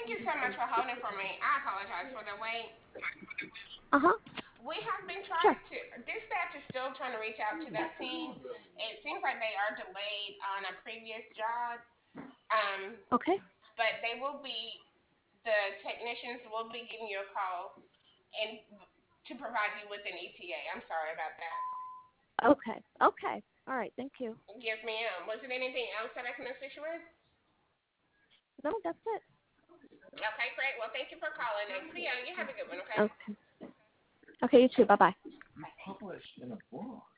Thank you so much for holding for me. I apologize for the wait. Uh-huh. We have been Sure. trying to, dispatch is still trying to reach out to that team. It seems like they are delayed on a previous job. Um, Okay. but they will be, the technicians will be giving you a call and to provide you with an ETA. I'm sorry about that. Okay. Okay. All right. Thank you. Yes, ma'am. Was it anything else that I can assist you with? No, that's it. Okay, great. Well, thank you for calling, and Cleo, you have a good one, okay? Okay. Okay, you too. Bye-bye. Bye.